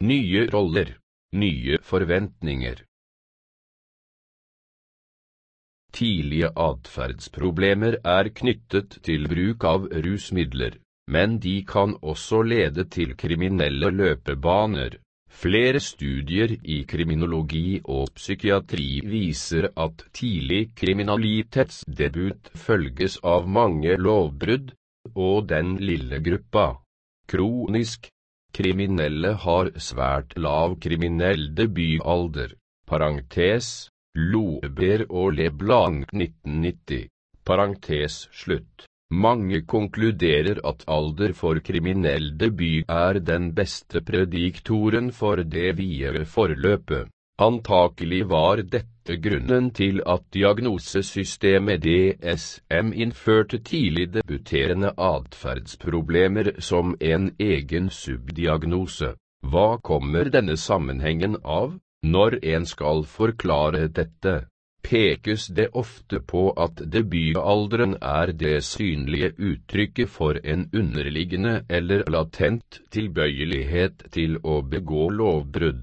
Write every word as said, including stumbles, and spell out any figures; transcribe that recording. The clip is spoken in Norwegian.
nye roller, nye forventninger. Tidlige atferdsproblemer er knyttet til bruk av rusmidler, men de kan også lede til kriminelle løpebaner. Flere studier i kriminologi og psykiatri viser at tidlig kriminalitetsdebut følges av mange lovbrudd, og den lille gruppa kronisk kriminelle har svært lav kriminell debutalder. Parentes Loeber og LeBlanc nitten nitti. Parentes slutt. Mange konkluderer at alder for kriminell debut er den beste prediktoren for det videre forløpet. Antakelig var dette grunnen til at diagnosesystemet D S M innførte tidlig debuterende atferdsproblemer som en egen subdiagnose. Hva kommer denne sammenhengen av? Når en skal forklare dette, pekes det ofte på at debutalderen er det synlige uttrykket for en underliggende eller latent tilbøyelighet til å begå lovbrudd.